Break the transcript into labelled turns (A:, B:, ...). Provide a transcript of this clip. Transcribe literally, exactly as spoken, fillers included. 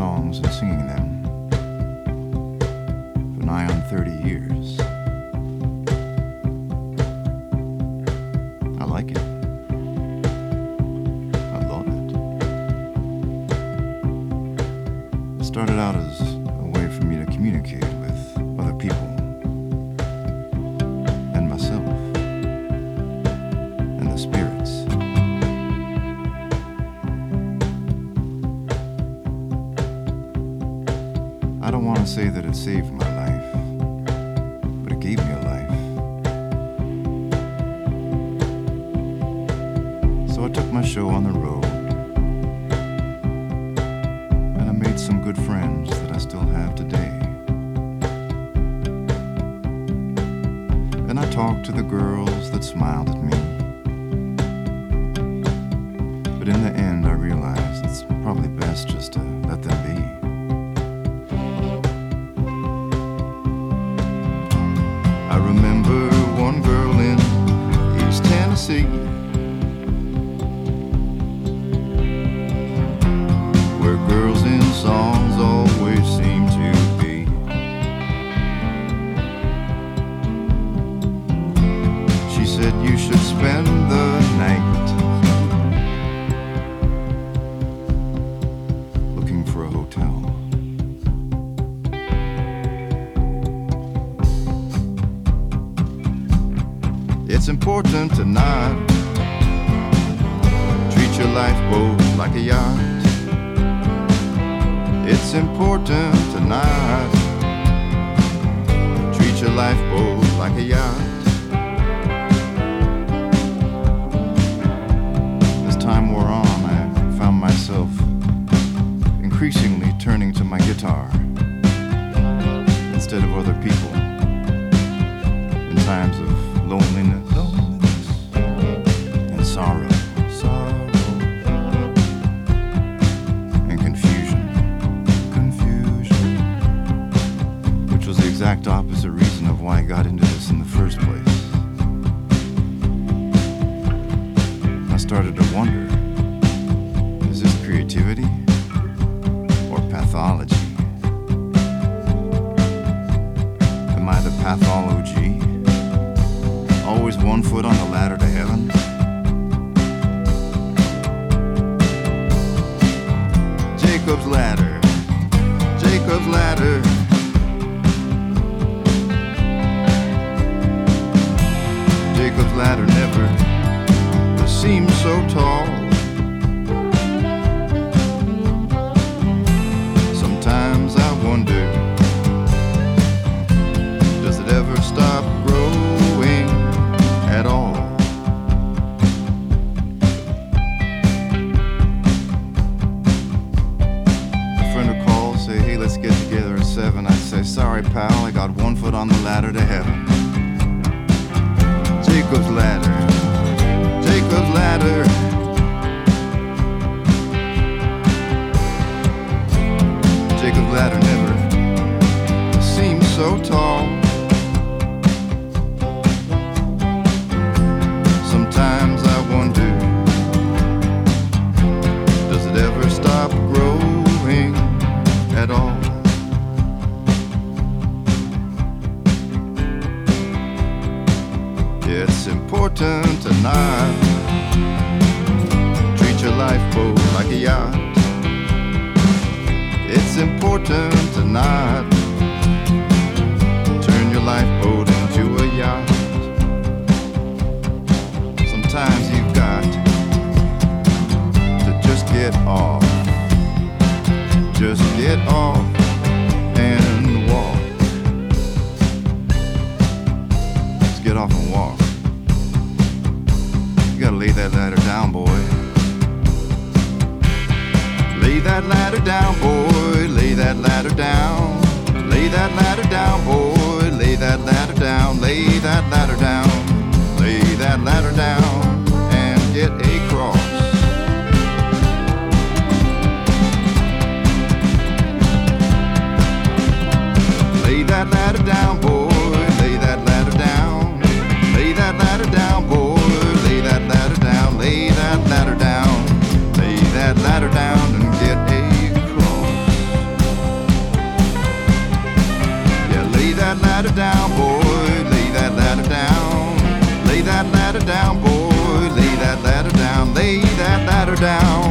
A: songs and singing them for nigh on thirty years. I like it. I love it. It started out as a way for me to communicate with other people and myself and the spirits. I don't want to say that it saved my life, but it gave me a life. So I took my show on the road, and I made some good friends that I still have today. And I talked to the girls that smiled at me, but in the end I realized it's probably best just to let them be. I remember one girl in East Tennessee, where girls in songs always seem to be. She said you should spend the night looking for a hotel. It's important to not treat your lifeboat like a yacht. It's important to not treat your lifeboat like a yacht. As time wore on, I found myself increasingly turning to my guitar instead of other people in times of loneliness, loneliness and sorrow, sorrow and confusion, confusion, which was the exact opposite reason of why I got into this in the first place. I started to wonder, is this creativity or pathology? Am I the pathology? Always one foot on the ladder to heaven? Jacob's ladder, Jacob's ladder. Jacob's ladder never seemed so tall. Sometimes I wonder, does it ever stop growing at all? A friend would call, say, hey, let's get together at seven. I'd say, sorry, pal, I got one foot on the ladder to heaven. Jacob's ladder, Jacob's ladder. Jacob's ladder never seemed so tall. Sometimes I wonder, does it ever stop growing at all? It's important to not treat your lifeboat like a yacht. It's important to not turn your lifeboat into a yacht. Sometimes you've got to just get off, just get off and walk. Just get off and walk. You gotta lay that ladder down, boy. Lay that ladder down, boy. Lay that ladder down. Lay that ladder down, boy. Lay that ladder down. Lay that ladder down. Lay that ladder down and get a cross. Lay that ladder down, boy. Lay that ladder down. Lay that ladder down, boy. Lay that ladder down. Lay that ladder down. Lay that ladder down and get a cross. that ladder down, lay that ladder down.